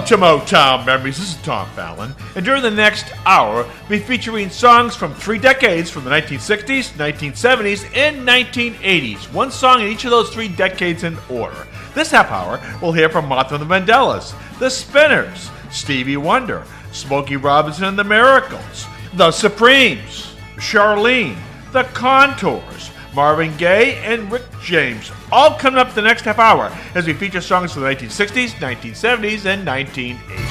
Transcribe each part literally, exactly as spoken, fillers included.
Welcome to Motown Memories. This is Tom Fallon, and during the next hour, we'll be featuring songs from three decades, from the nineteen sixties, nineteen seventies, and nineteen eighties. One song in each of those three decades in order. This half hour, we'll hear from Martha and the Vandellas, The Spinners, Stevie Wonder, Smokey Robinson and the Miracles, The Supremes, Charlene, The Contours, Marvin Gaye, and Rick James, all coming up the next half hour as we feature songs from the nineteen sixties, nineteen seventies, and nineteen eighties.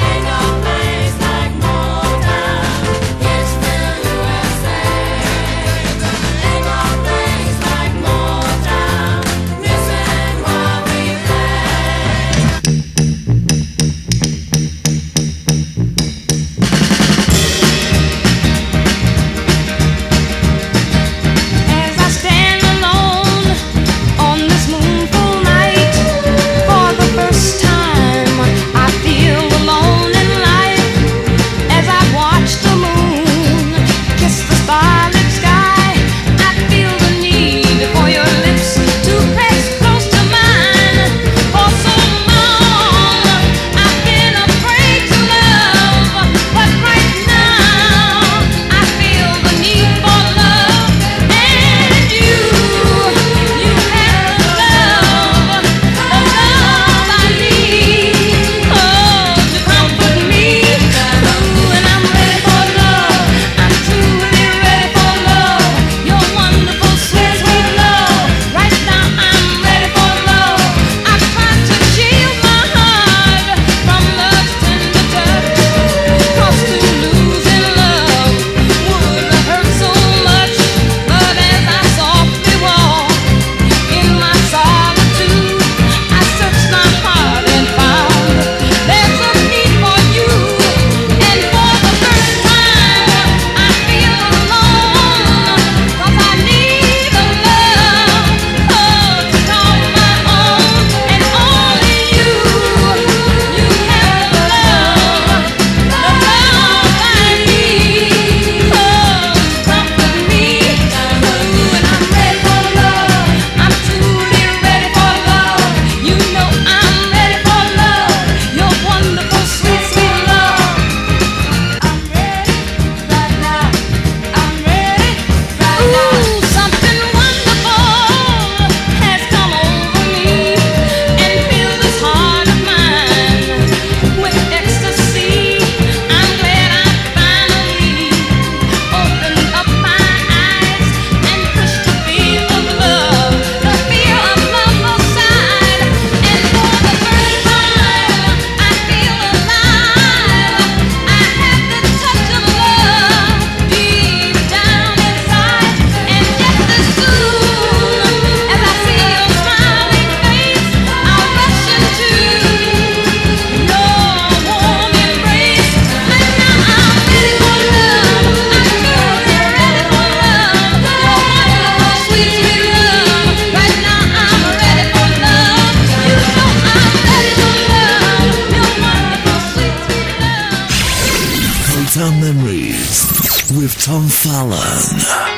Tom Fallon.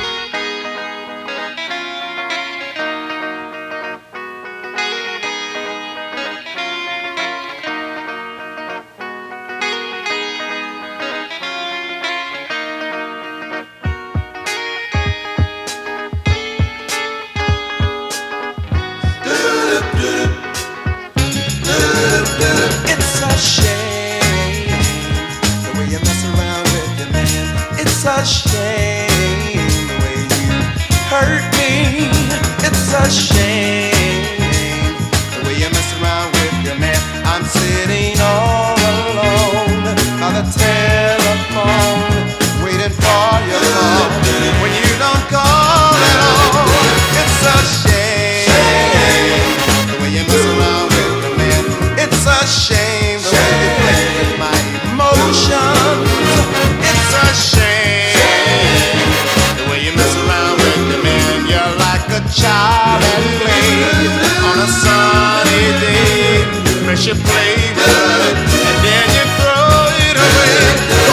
You play with it, and then you throw it away.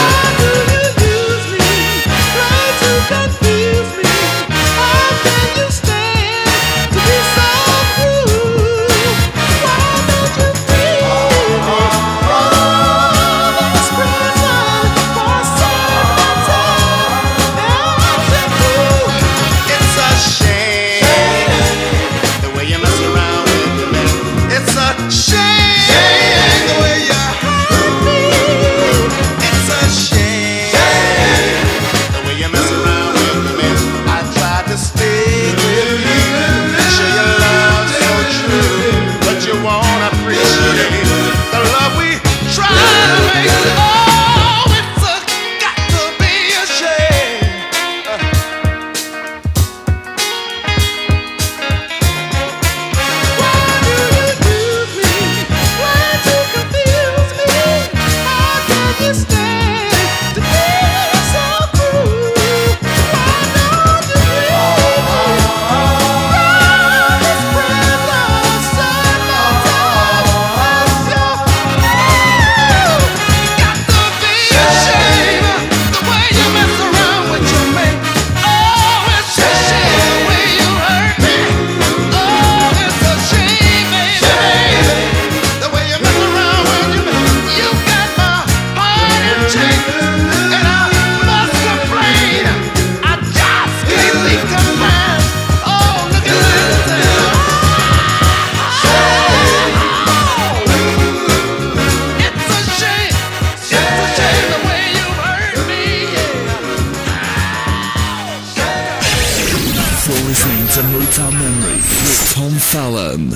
to Motown Memory with Tom Fallon.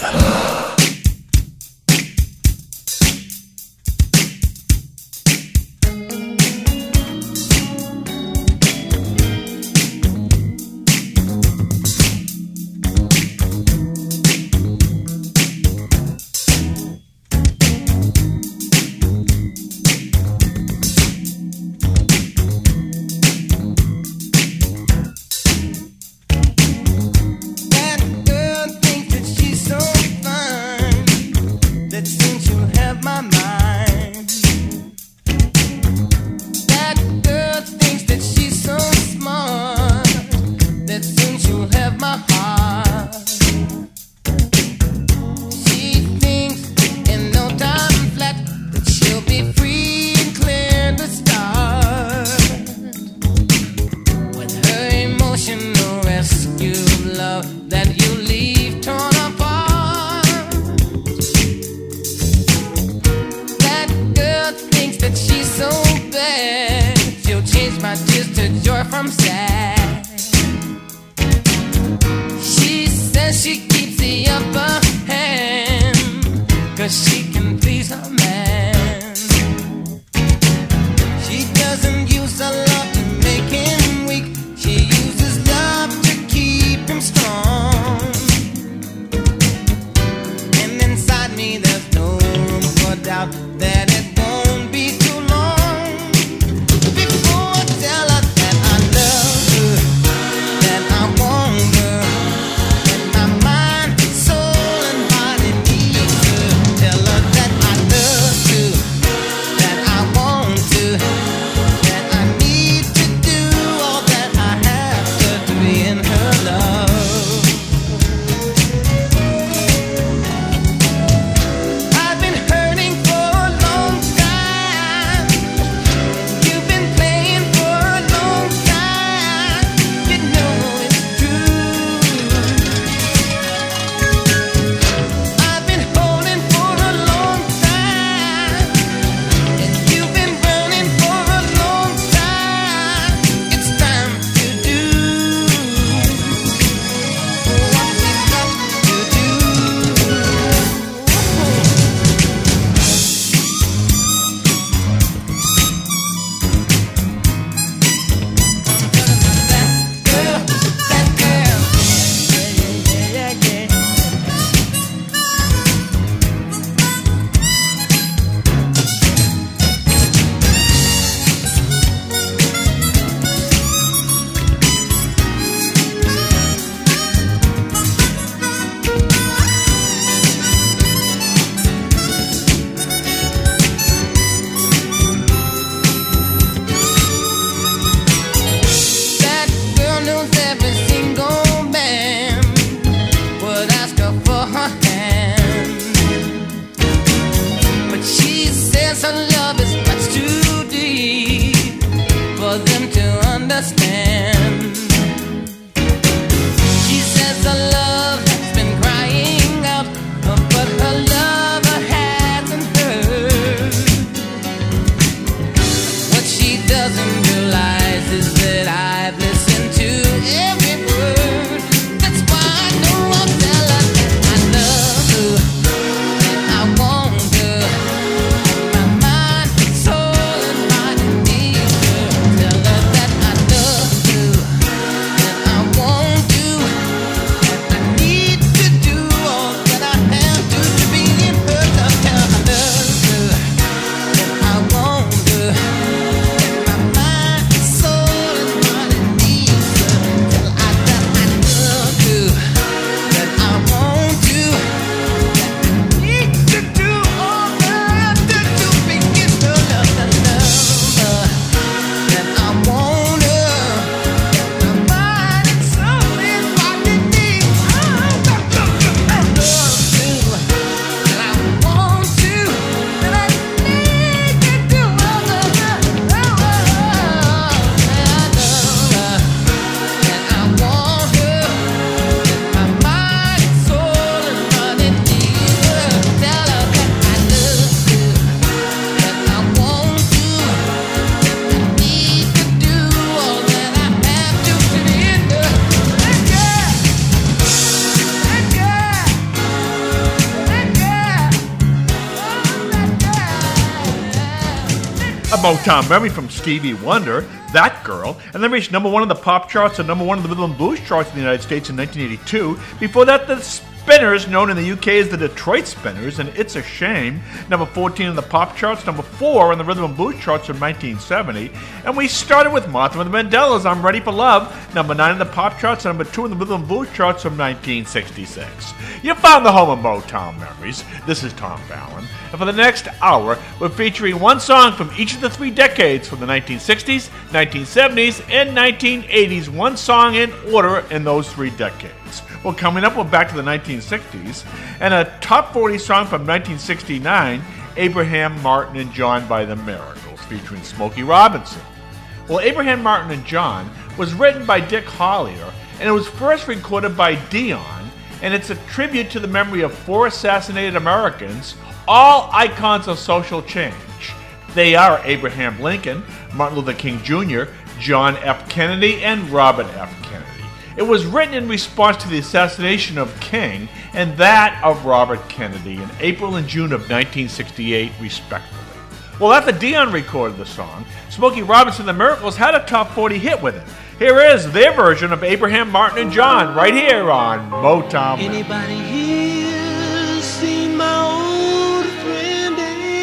Motown Memory from Stevie Wonder, That Girl, and then reached number one on the pop charts and number one on the rhythm and blues charts in the United States in nineteen eighty-two. Before that, the Spinners, known in the U K as the Detroit Spinners, and It's a Shame, number fourteen on the pop charts, number four on the rhythm and blues charts from nineteen seventy. And we started with Martha and the Vandellas, I'm Ready for Love, number nine on the pop charts, and number two on the rhythm and blues charts from nineteen sixty-six. You found the home of Motown Memories. This is Tom Fallon. And for the next hour, we're featuring one song from each of the three decades from the nineteen sixties, nineteen seventies, and nineteen eighties. One song in order in those three decades. Well, coming up, we're back to the nineteen sixties, and a top forty song from nineteen sixty-nine, Abraham Martin and John by the Miracles, featuring Smokey Robinson. Well, Abraham Martin and John was written by Dick Hollier, and it was first recorded by Dion, and it's a tribute to the memory of four assassinated Americans, all icons of social change. They are Abraham Lincoln, Martin Luther King Junior, John F. Kennedy, and Robert F. Kennedy. It was written in response to the assassination of King and that of Robert Kennedy in April and June of nineteen sixty-eight, respectively. Well, after Dion recorded the song, Smokey Robinson and the Miracles had a top forty hit with it. Here is their version of Abraham Martin and John, right here on Motown. Anybody here seen my old friend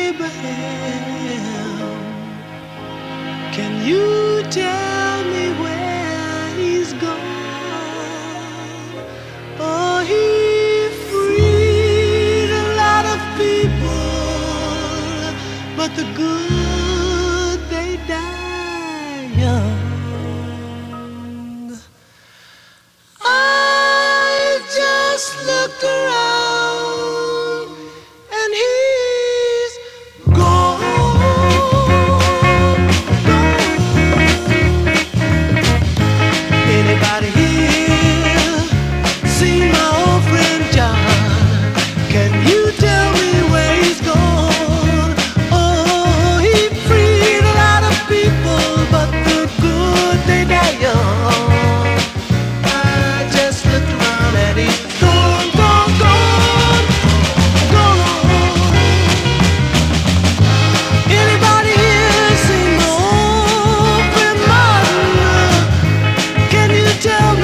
Abraham? Can you tell me where he's gone? Oh, he freed a lot of people, but the good, they die young. I just looked around and he's gone, gone. Anybody here seen my old friend John? Can you tell me where he's gone? Oh, he freed a lot of people, but the good, they die young. I just looked around and he's gone, gone, gone, gone. Anybody here seen my old friend Martin? Can you tell me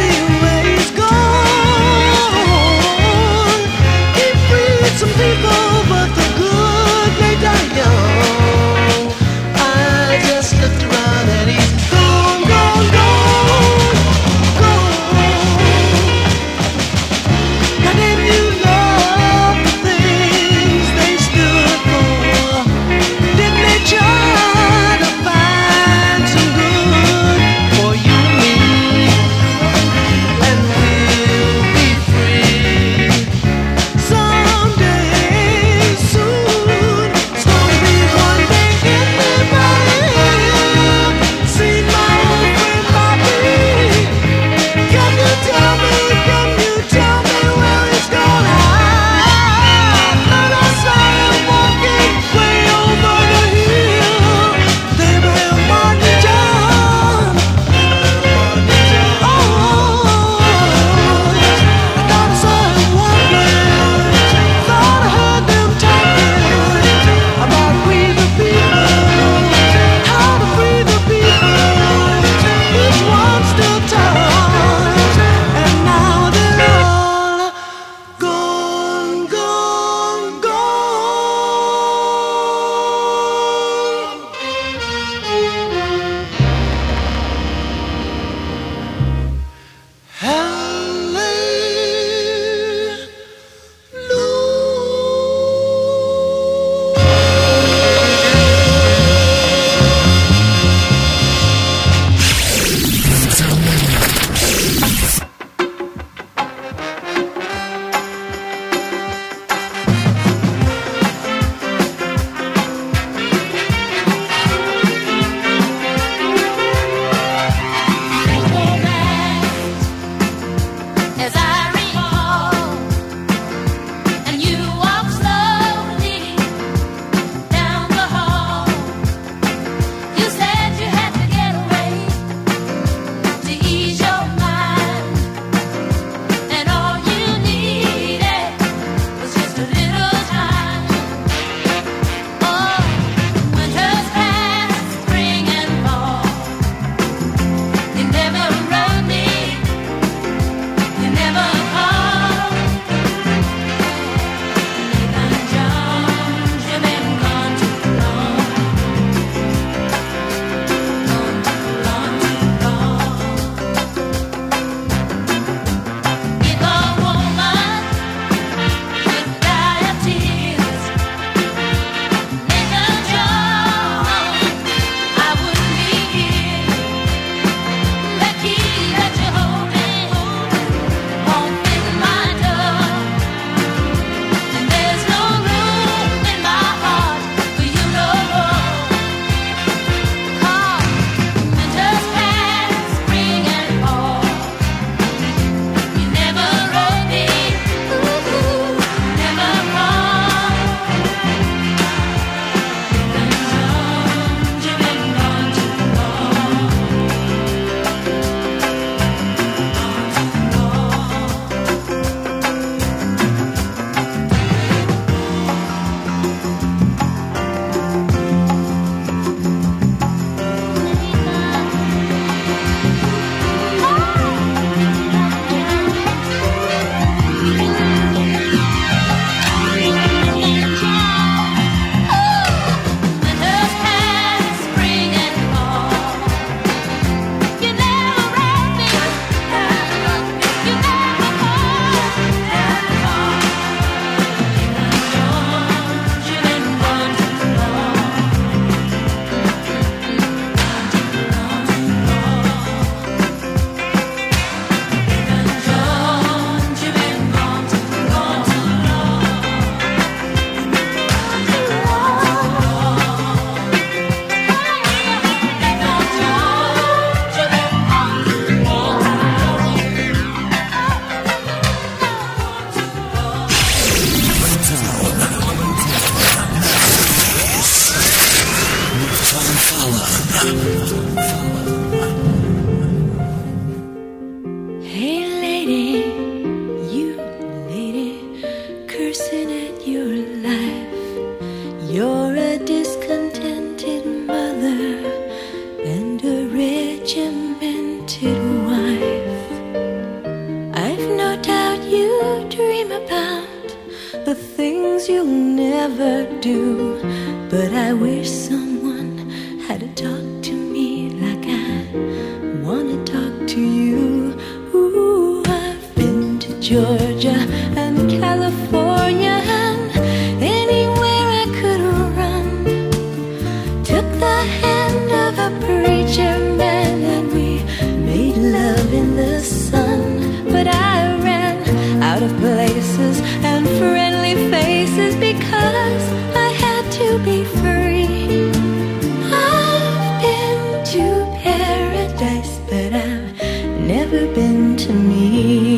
wife. I've no doubt you dream about the things you'll never do, but I wish someone had to talk to me like I wanna talk to you. Ooh, I've been to Georgia and California and anywhere I could run. Took the hand of a preacher man and we made love in the sun. But I ran out of places and friendly faces because I had to be free. I've been to paradise, but I've never been to me.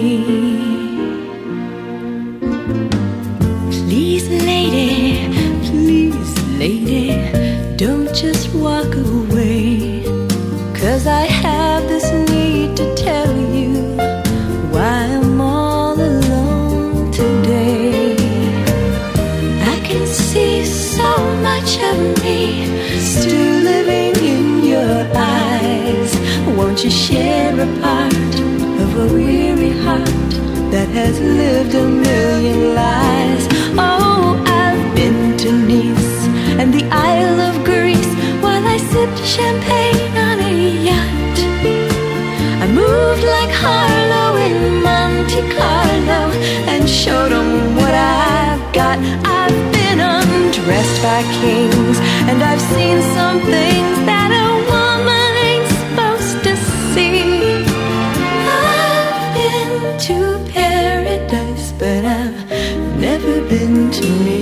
Please, lady, please, lady, don't just walk away, 'cause I have this need to tell you why I'm all alone today. I can see so much of me still living in your eyes. Won't you share a part of a weary heart that has lived a million lives? Oh, I've been to Nice and the Isle of Greece while I sipped champagne on a yacht. I moved like Harlow in Monte Carlo and showed them what I've got. I've been undressed by kings and I've seen some things that a woman ain't supposed to see. I've been to paradise, but I've never been to me.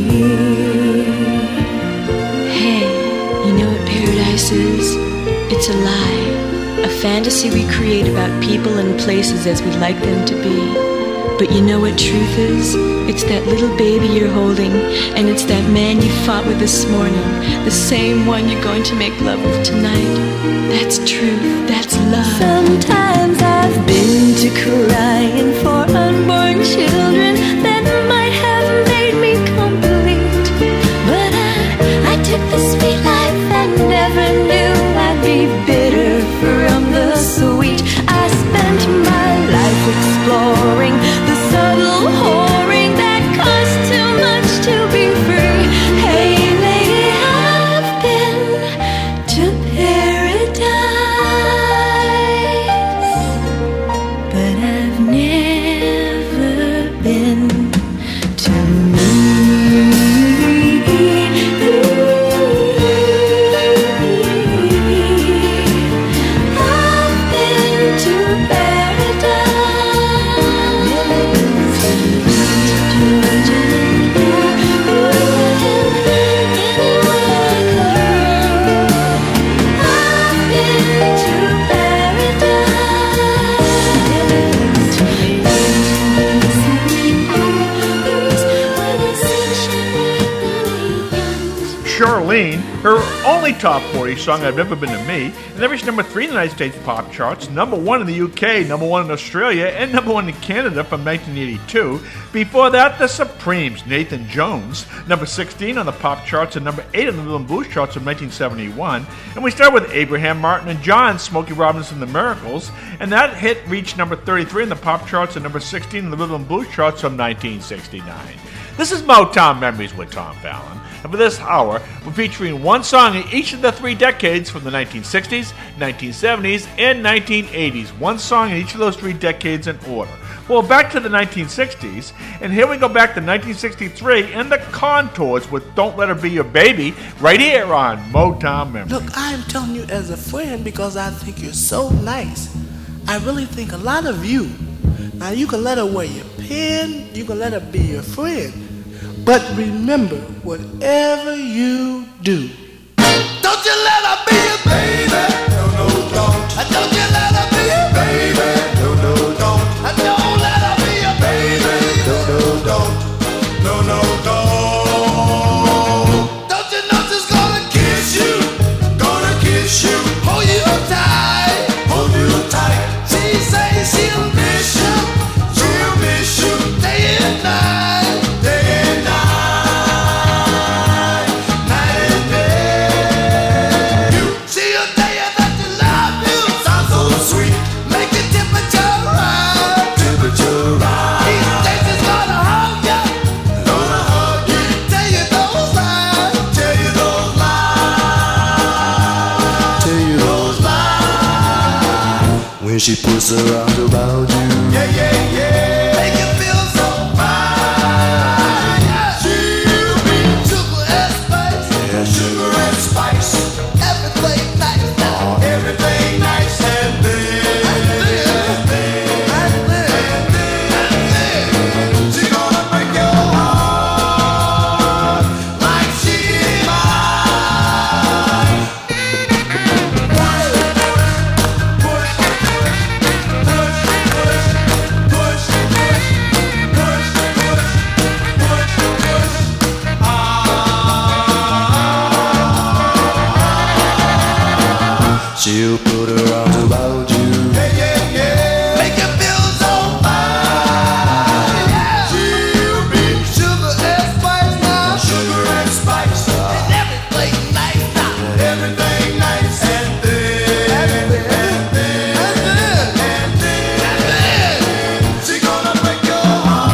Hey, you know what paradise is? It's a lie. A fantasy we create about people and places as we'd like them to be. But you know what truth is? It's that little baby you're holding, and it's that man you fought with this morning, the same one you're going to make love with tonight. That's truth, that's love. Sometimes I've been to crying for unborn children that might have made me complete. But I, I took the sweet life and never knew I'd be bitter from the sweet. I spent my life exploring the subtle whoring that costs too much to be free. Hey lady, I've been to paradise, but I've never been to me. I've been to Charlene, her only top forty song, I've Never Been to Me, and that reached number three in the United States pop charts, number one in the U K, number one in Australia, and number one in Canada from nineteen eighty-two. Before that, The Supremes, Nathan Jones, number sixteen on the pop charts and number eight on the rhythm and blues charts of nineteen seventy-one. And we start with Abraham Martin and John, Smokey Robinson, The Miracles, and that hit reached number thirty-three in the pop charts and number sixteen in the rhythm and blues charts from nineteen sixty-nine. This is Motown Memories with Tom Fallon, and for this hour, we're featuring one song in each of the three decades from the nineteen sixties, nineteen seventies, and nineteen eighties. One song in each of those three decades in order. Well, back to the nineteen sixties, and here we go back to nineteen sixty-three and the Contours with Don't Let Her Be Your Baby, right here on Motown Memories. Look, I am telling you as a friend because I think you're so nice. I really think a lot of you. Now, you can let her wear your pin, you can let her be your friend, but remember, whatever you do, don't you let her be your baby. No, no, don't. Don't you let her be your baby. No, no, don't. Don't let her be your baby. No, no, don't. No, no, don't. Don't you know she's gonna kiss you, gonna kiss you, hold you tight, hold you tight. She says she'll miss you, she'll miss you day and night, day and night, night and day. You see her tell you that you love you, sounds so She puts her arms around you. Yeah, yeah, yeah. Make you feel so fine. Yeah. She'll be sugar and spice. Yeah, sugar and spice. Everything nice now. Oh, everything nice and then. And then. And then. And then. And then. She's gonna break your heart like she did mine. She'll put her arms around you. Yeah, yeah, yeah. Make you feel so fine. Yeah. She'll be sugar and spice now. Sugar and spice. And everything nice now. Everything nice. And then. And then. And then. And then. And then. She's gonna break your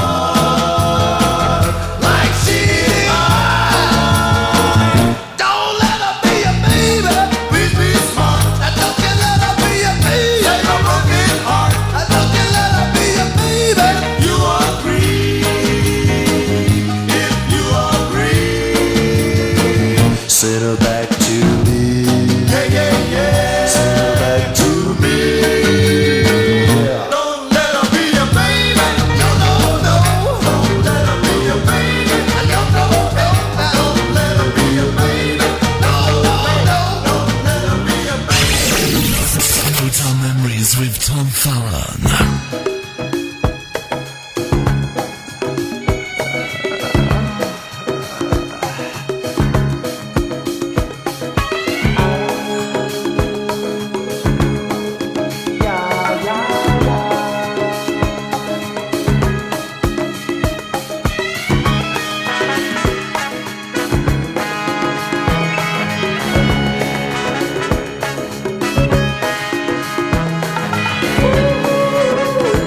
heart like she did mine. Don't let her be a baby. Please be smart. Now don't you let her be a baby. Take a broken heart. Now don't you let her be a baby. You agree. If you agree. Send her back to me. Yeah, yeah, yeah. Send her back to me. Yeah. Don't let her be a baby. No, no, no. Don't let her be a baby. No, no, no. Don't let her be a baby. No, no, no. Don't let her be a baby. Motown Memories with Tom Fallon. Ooh.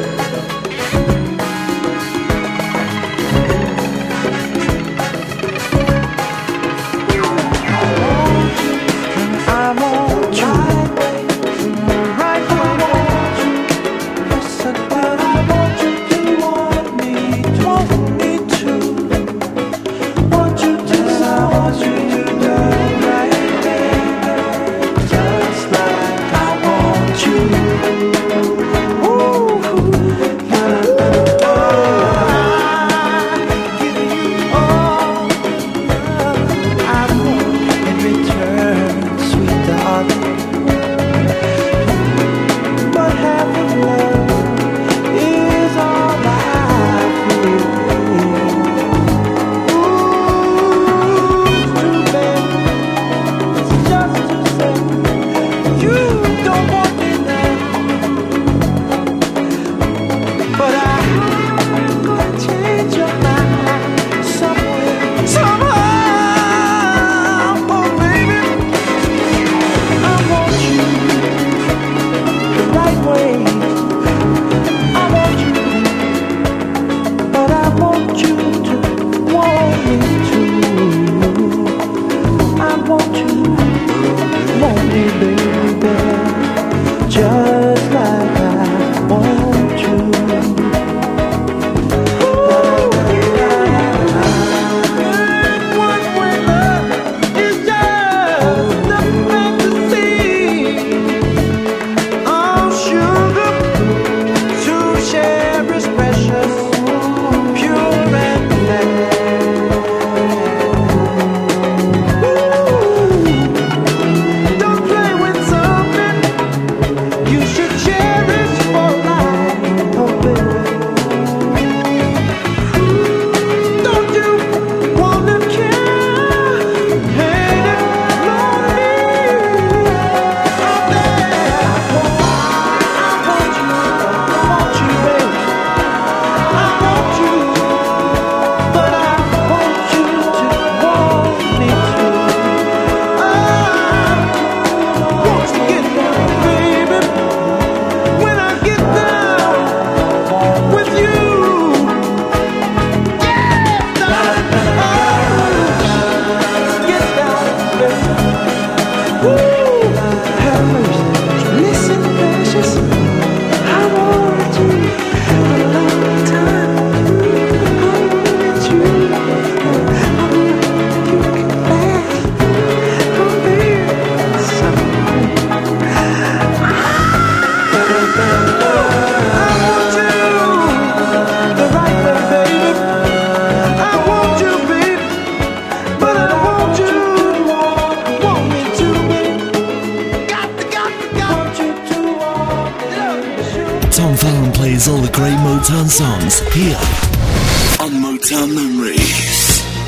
Tom Fallon plays all the great Motown songs here on Motown Memories.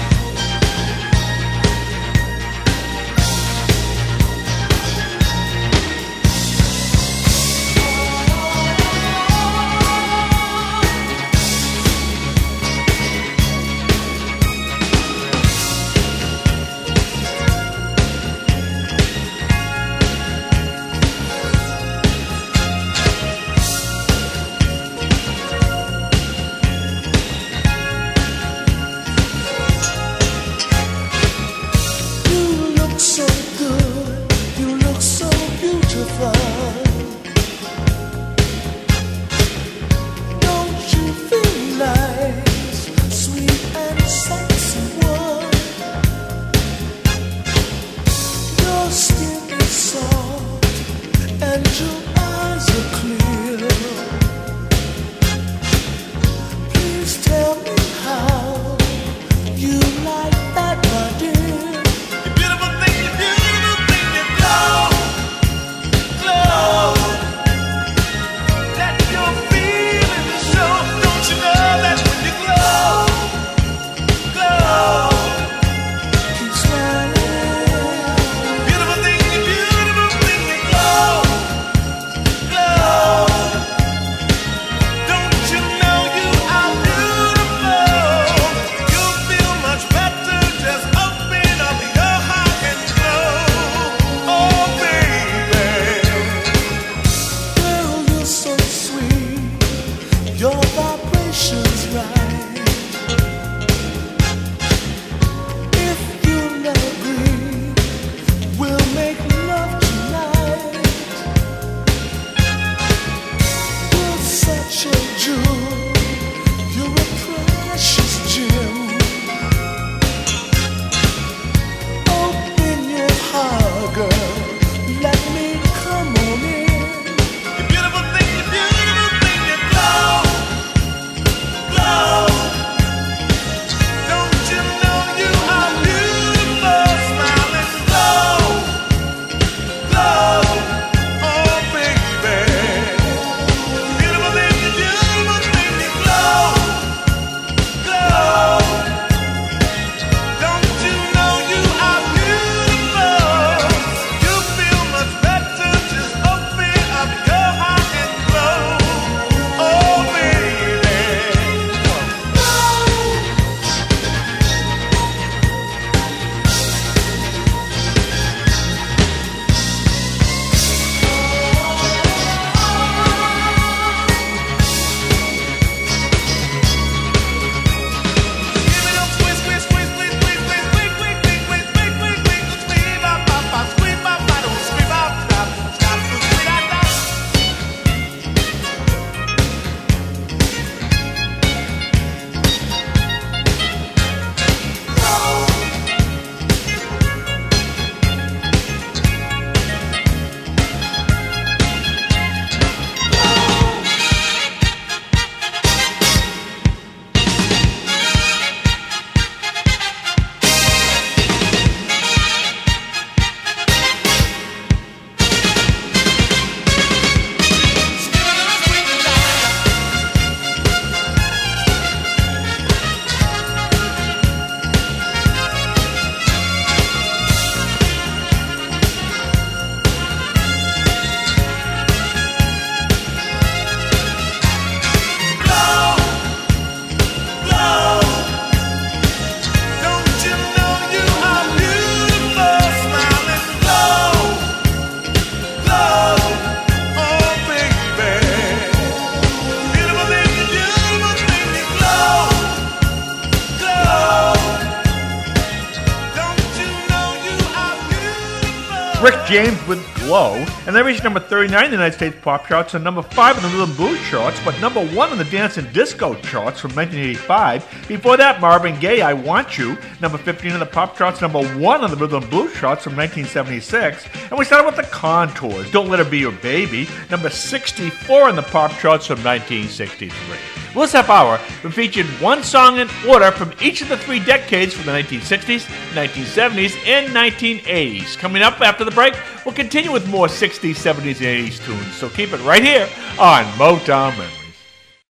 Rick James with Glow, and they reached number thirty-nine in the United States pop charts and number five on the rhythm and blues charts, but number one on the dance and disco charts from nineteen eighty-five. Before that, Marvin Gaye, I Want You, number fifteen on the pop charts, number one on the rhythm and blues charts from nineteen seventy-six. And we started with the Contours, Don't Let Her Be Your Baby, number sixty-four on the pop charts from nineteen sixty-three. Well, this half hour, we featured one song in order from each of the three decades from the nineteen sixties, nineteen seventies, and nineteen eighties. Coming up after the break, we'll continue with more sixties, seventies, and eighties tunes. So keep it right here on Motown Memory.